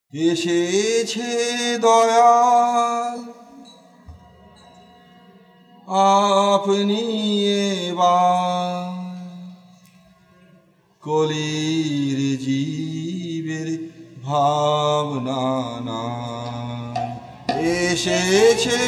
এসেছে দয়াল আপনি এবার কলির জীবের ভাবনা নাই এসেছে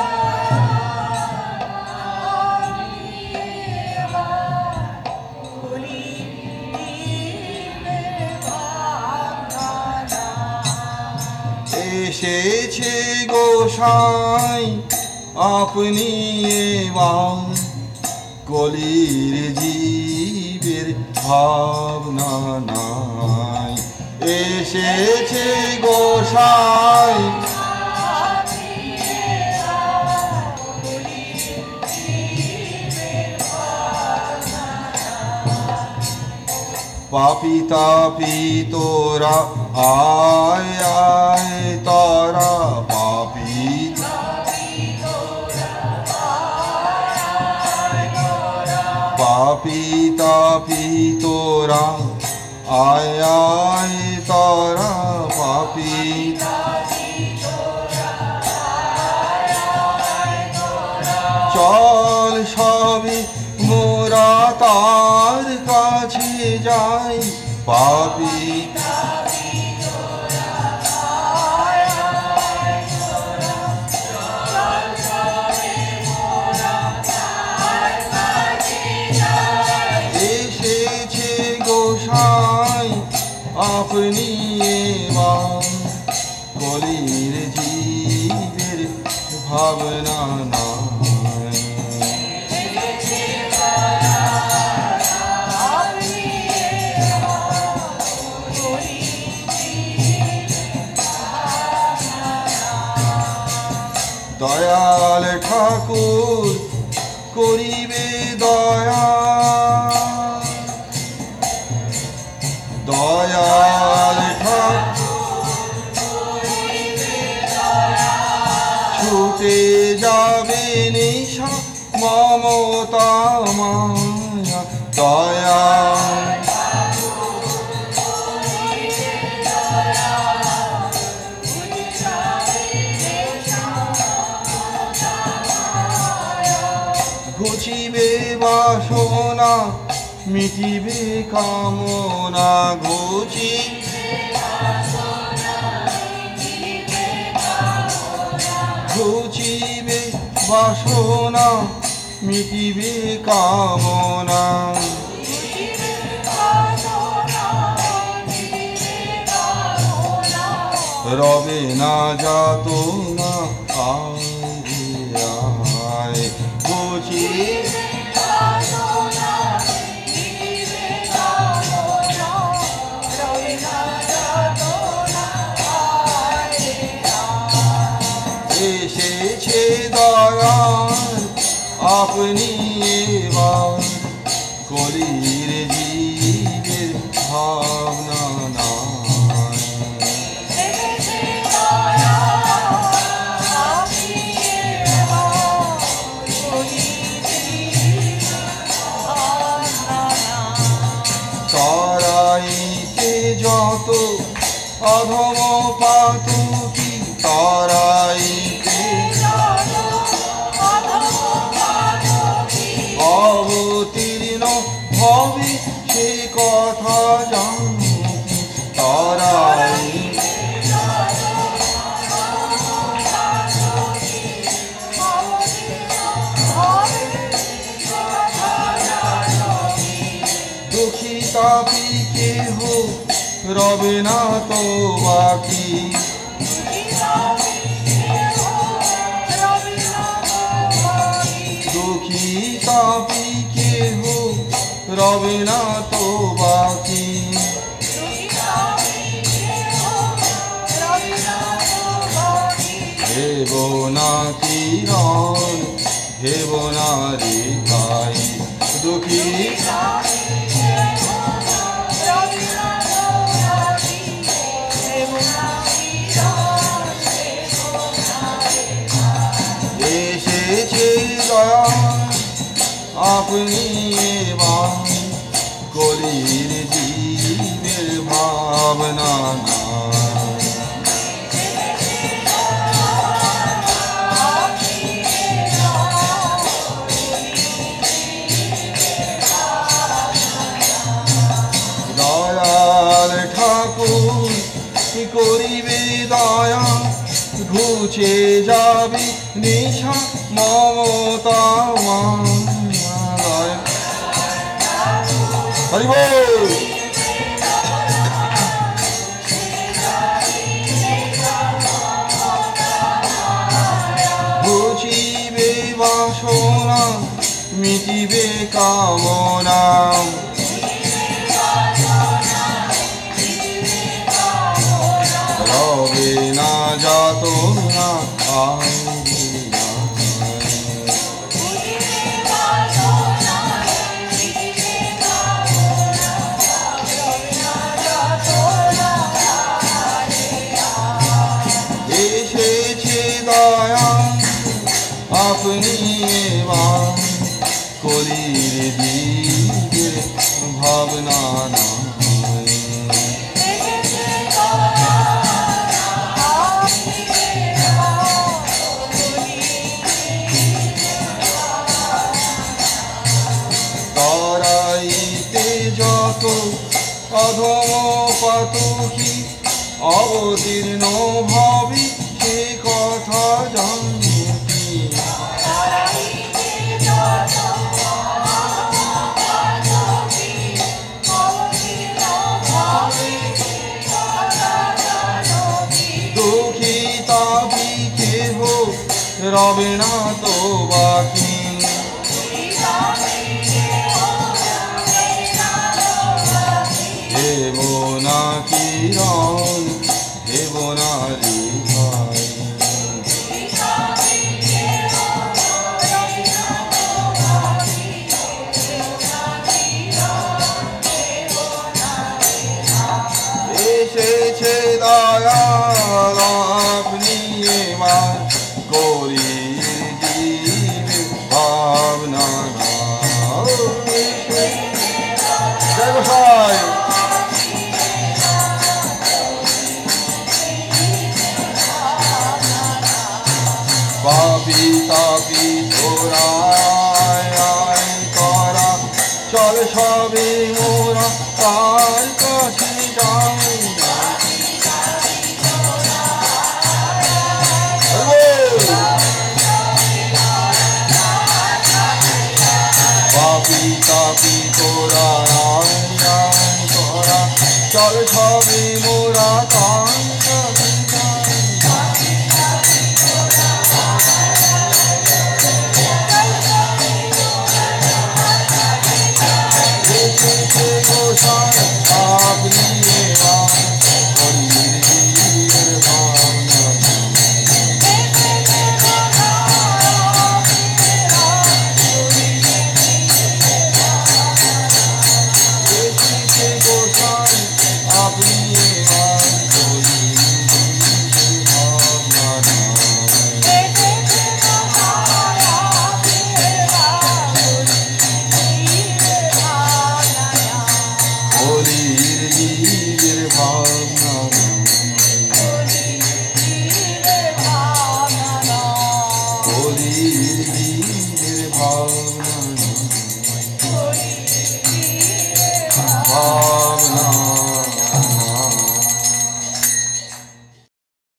এসেছে গোসাই আপনি এবার কলির জীবের ভাবনা নাই এসেছে গোসাই পাপি তাপি তোরা আয় আয় তারা পাপি পাপি তাপি তোরা আয় আয় তারা পাপি চল সবই মোরা তার কাছে যাই পাপি এসেছে গোসাই আপনি এবার কলির জীবের ভাবনা নাই দয়াল ঠাকুর করিবে দয়া দয়াল ঠাকুর ছুটে যাবে নিশা মমতা মায়া দয়াল ঘুচিবে বাসনা মিটিবে কামনা ঘুচিবে বাসনা মিটিবে কামনা রবে না যাত না আয় ঘুচিবে এসেছে দয়াল আপনি এবার কলির জীবের ভাবনা নাই তারাইতে যত অধম পাতুকি তারাইতে অবতীর্ণ হবে সে কথা জানো তারাই দুঃখী তাপি কেহ রবে না তো বাকি দুঃখী তাপি কেহ রবে না তো বাকি হেব না কিরণ হেব না রেখাই দুঃখী এসেছে দয়াল আপনি এবার কলির জীবের ভাবনা নাই করিবে দয়া ঘুচে যাবে নিশা মমতা মায়া হরি বল ঘুচিবে বাসনা মিটিবে কামনা রবে না যাতনা এসেছে দয়া আপনি এবার কলির দিকে ভাবনা না তারাইতে যত অধম পাতকি অবতীর্ণ ভাবি সে কথা জানি কি দুঃখী তাবি কেহ রবে না তো বাকি হেব না কিরণ হেব না রিভাই এসেছে দয়া আপনি এবার করিয়ে দিবে ভাবনা জয় গোসাই পাপি তাপি তোরায় করা চল সবে মোরা তাই